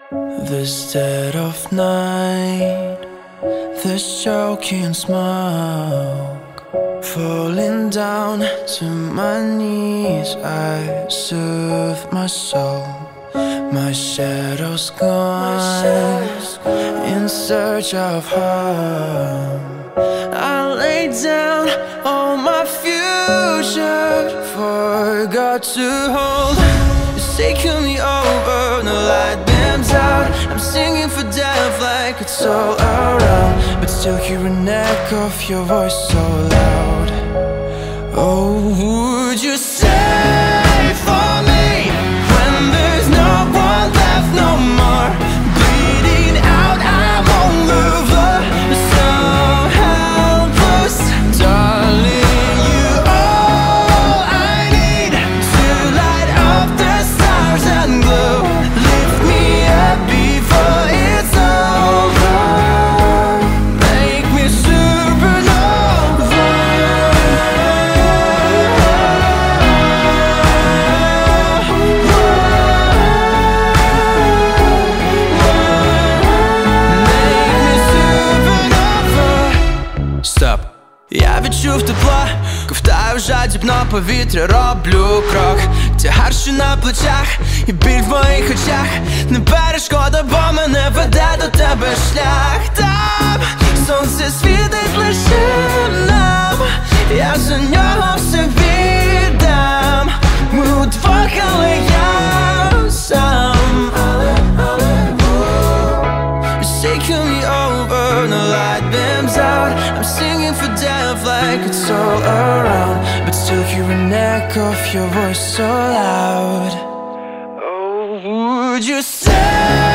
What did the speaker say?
This dead of night, this choking smoke, falling down to my knees, I soothe my soul. My shadow's gone, in search of home. I lay down all my future, forgot to hold. It's taking me over, the light beams out. I'm singing for death like it's all around, but still hear an echo of your voice so loud. Oh, would you stay for me when there's no one left no more? Bleeding out, I'm all over, so helpless. Darling, you all I need to light up the stars and glow. Lift me up before it's over. Make me supernova. Make me supernova. Стоп. Я відчув тепла, ковтаю жадібно повітря, роблю крок. Тягар, що на плечах, і біль в моїх очах. Не перешкода, бо мене веде до тебе шлях. Там сонце світить лише нам, я за нього все віддам. Ми удвох, але я сам. It's taking me over, the light beams out. I'm singing for death like it's all around, but still hear an echo of your voice so loud. Oh, would you stay?